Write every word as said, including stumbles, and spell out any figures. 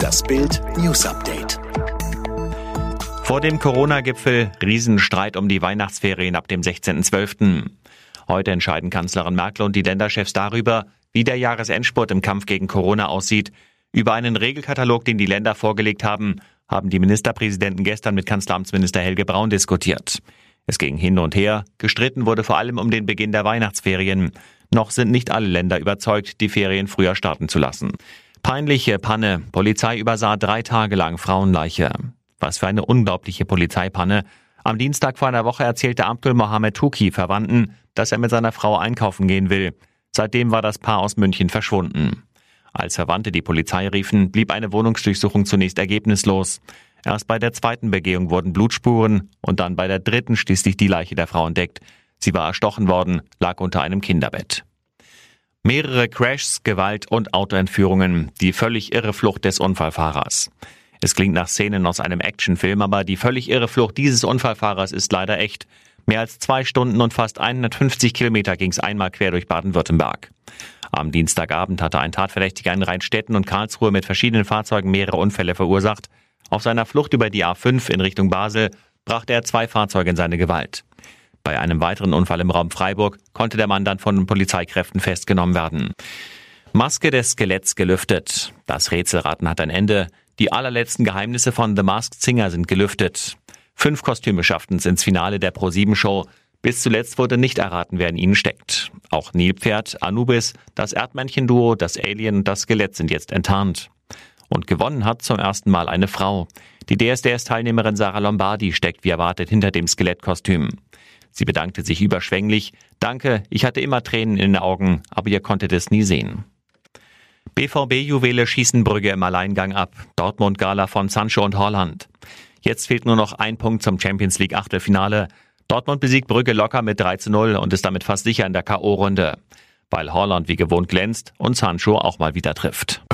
Das Bild News Update. Vor dem Corona-Gipfel Riesenstreit um die Weihnachtsferien ab dem sechzehnten zwölften Heute entscheiden Kanzlerin Merkel und die Länderchefs darüber, wie der Jahresendspurt im Kampf gegen Corona aussieht. Über einen Regelkatalog, den die Länder vorgelegt haben, haben die Ministerpräsidenten gestern mit Kanzleramtsminister Helge Braun diskutiert. Es ging hin und her. Gestritten wurde vor allem um den Beginn der Weihnachtsferien. Noch sind nicht alle Länder überzeugt, die Ferien früher starten zu lassen. Peinliche Panne. Polizei übersah drei Tage lang Frauenleiche. Was für eine unglaubliche Polizeipanne. Am Dienstag vor einer Woche erzählte Abdul Mohamed Tuki Verwandten, dass er mit seiner Frau einkaufen gehen will. Seitdem war das Paar aus München verschwunden. Als Verwandte die Polizei riefen, blieb eine Wohnungsdurchsuchung zunächst ergebnislos. Erst bei der zweiten Begehung wurden Blutspuren und dann bei der dritten schließlich die Leiche der Frau entdeckt. Sie war erstochen worden, lag unter einem Kinderbett. Mehrere Crashs, Gewalt und Autoentführungen. Die völlig irre Flucht des Unfallfahrers. Es klingt nach Szenen aus einem Actionfilm, aber die völlig irre Flucht dieses Unfallfahrers ist leider echt. Mehr als zwei Stunden und fast hundertfünfzig Kilometer ging es einmal quer durch Baden-Württemberg. Am Dienstagabend hatte ein Tatverdächtiger in Rheinstetten und Karlsruhe mit verschiedenen Fahrzeugen mehrere Unfälle verursacht. Auf seiner Flucht über die A fünf in Richtung Basel brachte er zwei Fahrzeuge in seine Gewalt. Bei einem weiteren Unfall im Raum Freiburg konnte der Mann dann von den Polizeikräften festgenommen werden. Maske des Skeletts gelüftet. Das Rätselraten hat ein Ende. Die allerletzten Geheimnisse von The Masked Singer sind gelüftet. Fünf Kostüme schafften es ins Finale der ProSieben Show. Bis zuletzt wurde nicht erraten, wer in ihnen steckt. Auch Nilpferd, Anubis, das Erdmännchen-Duo, das Alien und das Skelett sind jetzt enttarnt. Und gewonnen hat zum ersten Mal eine Frau. Die D S D S-Teilnehmerin Sarah Lombardi steckt wie erwartet hinter dem Skelettkostüm. Sie bedankte sich überschwänglich. Danke, ich hatte immer Tränen in den Augen, aber ihr konntet es nie sehen. B V B-Juwele schießen Brügge im Alleingang ab. Dortmund-Gala von Sancho und Haaland. Jetzt fehlt nur noch ein Punkt zum Champions-League-Achtelfinale. Dortmund besiegt Brügge locker mit drei zu null und ist damit fast sicher in der K O-Runde. Weil Haaland wie gewohnt glänzt und Sancho auch mal wieder trifft.